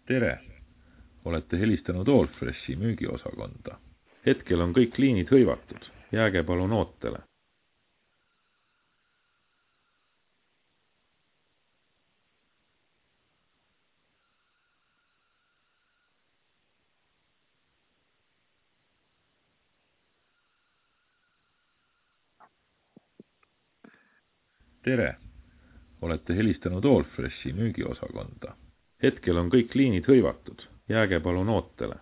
Tere! Olete helistanud Allfreshi müügiosakonda. Hetkel on kõik liinid hõivatud. Jääge palun ootele. Tere! Olete helistanud Allfreshi müügiosakonda. Hetkel on kõik liinid hõivatud. Jääge palun ootele.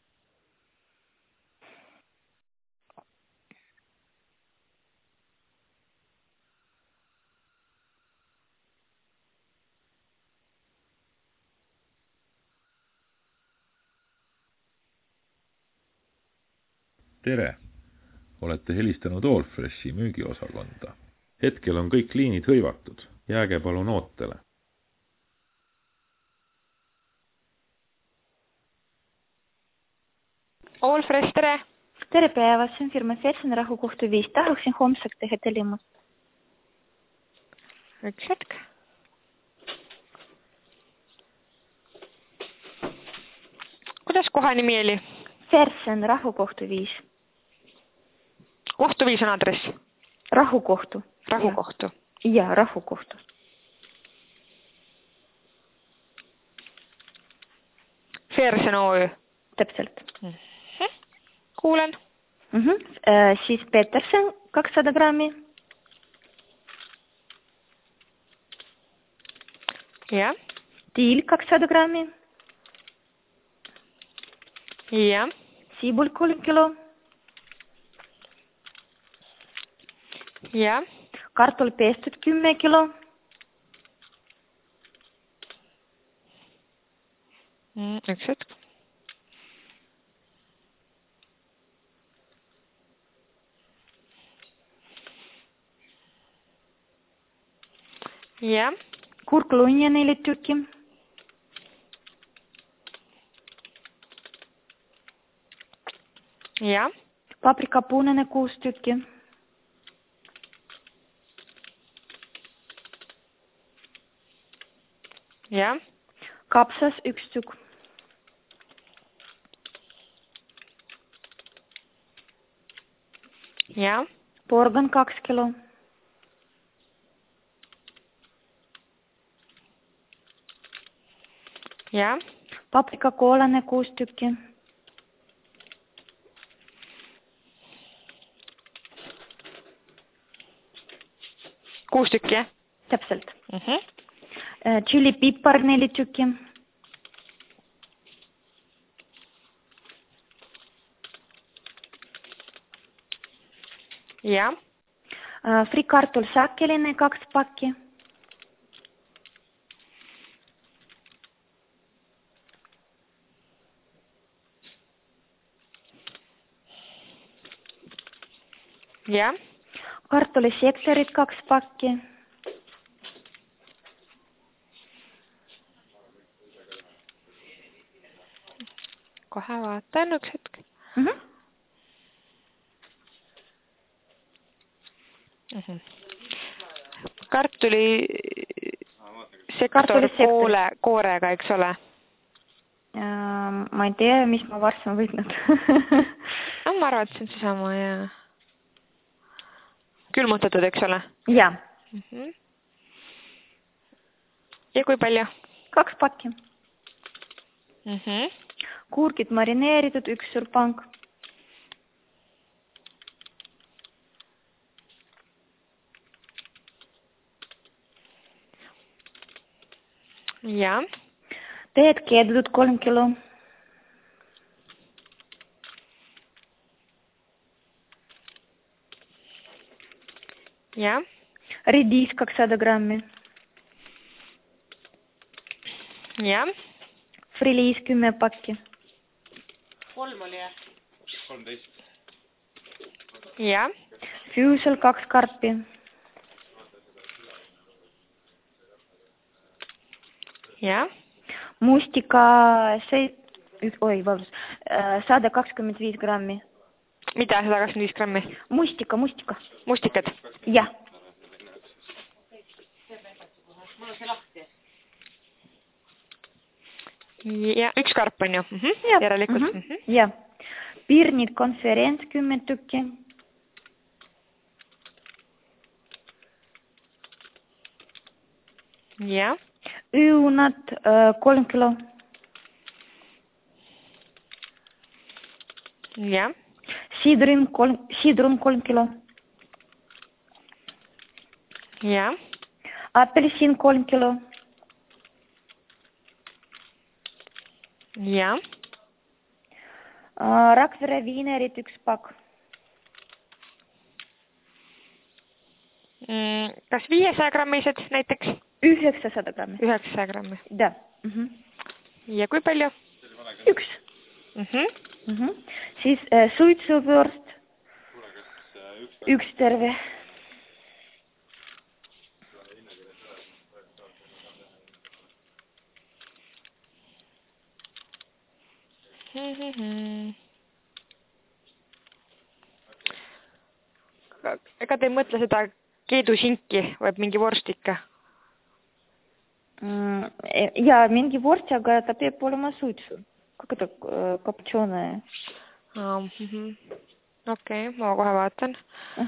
Tere! Olete helistanud Allfreshi müügiosakonda. Hetkel on kõik liinid hõivatud. Jääge palun ootele. Allfresh, tere! Tere päevast, see on firma Fersen rahukohtu 5. Tahaksin homseks teha tellimust. Üks hetk. Kuidas koha nimi oli? Fersen rahukohtu 5. Kohtu 5 on adress? Rahukohtu. Rahukohtu. Ja, rahukohtu. Fersen OÜ. Täpselt. Kuulen. Siis Petersen 200 grammi. Ja. Tiil 200 grammi. Ja. Siibul 3 kilo. Ja. Kartul pestud 10 kilo. Üks hetk. Ja. Kurklunja 4 tükki. Ja. Paprika punane 6 tükki. Ja. Kapsas 1 tükk. Ja. Porgan 2 kilo. Ja. Paprika koolane 6 tükki. Kuus tükki, jah? Täpselt. Chili pipar 4 tükki. Ja. Frikartul sakkeline 2 pakki. Ja. Kartulisektorid 2 pakki. Kohe vaatan üks hetk. Kartuli sektor koorega, eks ole? Ma ei tea, mis ma varsti olen võtnud. Ma arvan, et see on seesama, ja. Külmutatud, eks ole? Ja. Ja kui palju? 2 pakki. Kurgid marineeritud 1 suur pank. Ja. Teed keedetud 3 kilo. Ja. Ridis 200 grammi. Ja. Friliis 10 pakki. 3 oli, jah? 13. Ja. Füüsel 2 karpi. Ja. Mustika 125 grammi. Mida 125 grammi? Mustika. Mustikad? Jah. Ja, üks karp on ju. Ja. Järelikult. Ja. Piirnik konverents 10 tükki. Ja. Õunad 3 kilo. Ja. Sidrun 3 kilo. Ja. Apelsin 3 kilo. Ja. Rakvere viinerid 1 pakk. Kas 500 grammised näiteks? 900 grammi. 900 grammi. Da. Ja kui palju? 1. Siis suitsuvõrst. 1 terve. Ega te ei mõtle seda keedusinki või mingi vorst ikka? Ja, mingi vorst, aga ta peab olema suitsu. Как это копченое? Okei, ma kohe vaatan.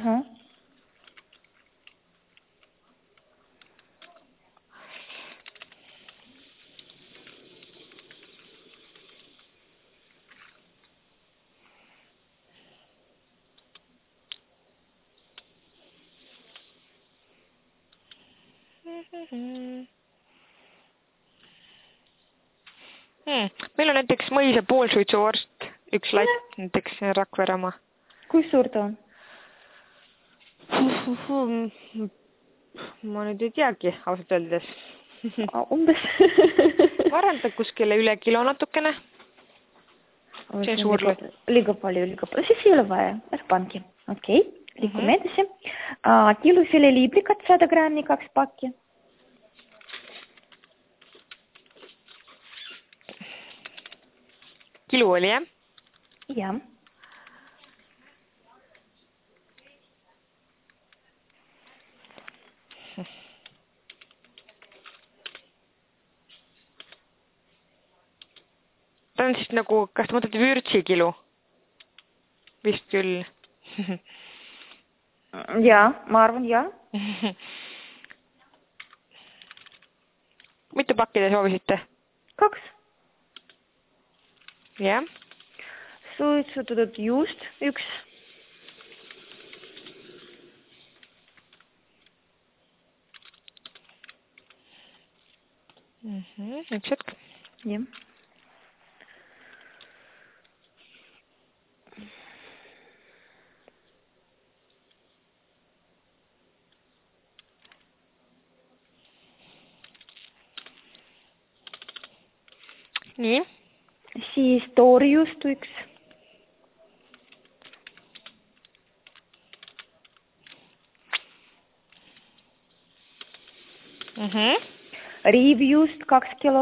Meil on näiteks mõisa poolsuitsuvorst, 1 latt, näiteks Rakvere oma. Kui suur ta on? Ma nüüd ei teagi, ausalt öeldes. Umbes. Ma arvan, et kuskile üle kilo natukene. See on suur latt. Liiga palju. Siis ei ole vaja, ära pangi. Okei, liikume edasi. Kilufile liiblikat 100 grammi, 2 pakki. Kilo oli, jah? Ja. Ta on siis nagu, kas te mõtlete vürtsikilo? Vist küll. Ja, ma arvan, ja. Mitu pakki te soovisite? 2. Jah. Suitsutatud juust 1. Üks hetk. Jah. Nii. Siis toorjuust 1. Riivjuust 2 kilo.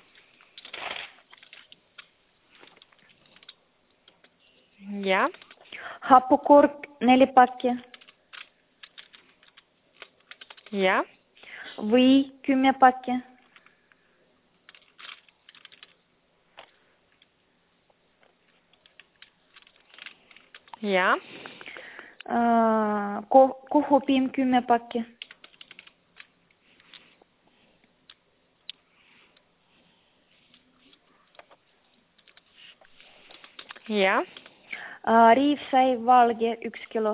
Ja. Hapukork 4 pakki. Ja. Või 10 pakki. Ja. Kohupiim 10 pakki. Ja. Riivsai valge 1 kilo.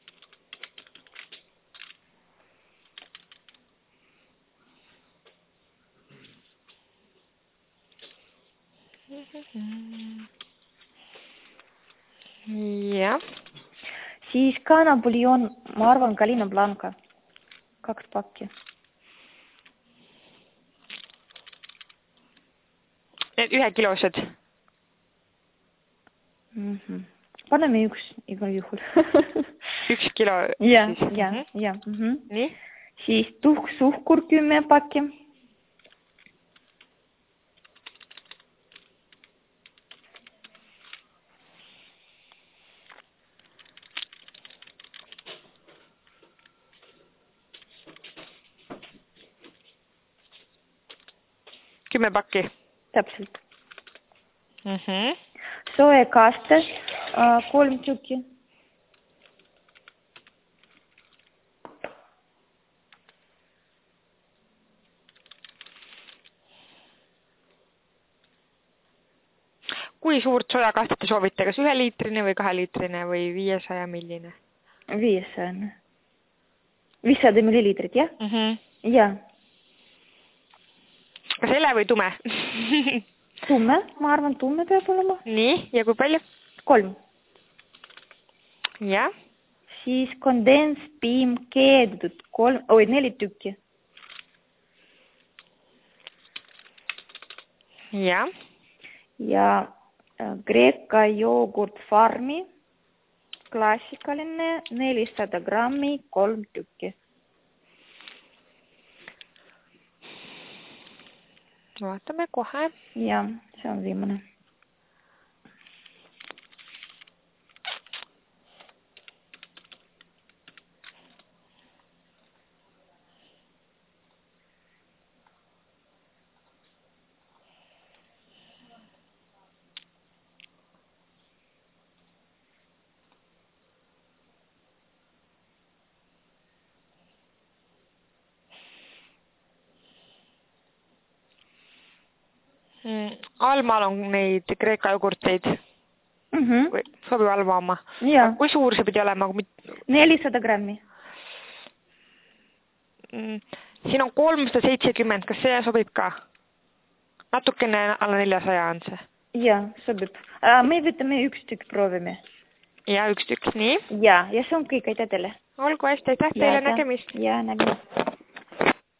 Ja. Siis kanapuljon, ma arvan, Galina Blanca. 2 pakki. Need 1 kilosed. Paneme 1 igal juhul. 1 kilo. Ja. Nii. Siis tuhksuhkur 10 pakki. Kümme pakki. Täpselt. Soekaste 3 tükki. Kui suurt sojakastet te soovite, kas 1 liitrine või 2 liitrine või 500 milline? 500. 500 milliliitrit, jah? Jaa. Kas hele või tume? Tumme, ma arvan, tumme peab olema. Nii, ja kui palju? 3. Ja? Siis kondenspiim keedetud 4 tükki. Ja? Ja Kreeka joogurt farmi, klassikaline 400 grammi 3 tükki. Vaatame kohe. Ja, see on viimane. Almal on neid Kreeka jogurteid. Sobib Alma oma. Ja. Kui suur see pidi olema? 400 grammi. Siin on 370, kas see sobib ka? Natukene alla 400 on see. Ja, sobib. Me võtame 1 tükk proovime. Ja 1 tükk, nii? Ja see on kõik, aitäh teile. Olgu hästi, aitäh teile, nägemist. Ja nägemist.